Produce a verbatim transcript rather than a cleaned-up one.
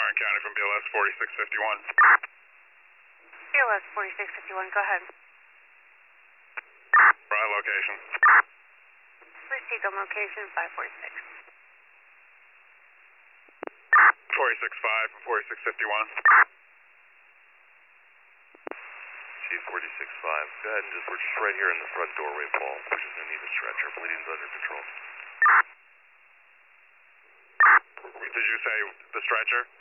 Tarrant County from B L S forty-six fifty-one. B L S forty-six fifty-one, go ahead. Right location. Received on location five forty-six. forty-six five and forty-six fifty-one. Chief forty-six five, go ahead and just, we're just right here in the front doorway, Paul. We're just going to need a stretcher. Bleeding's under control. Did you say the stretcher?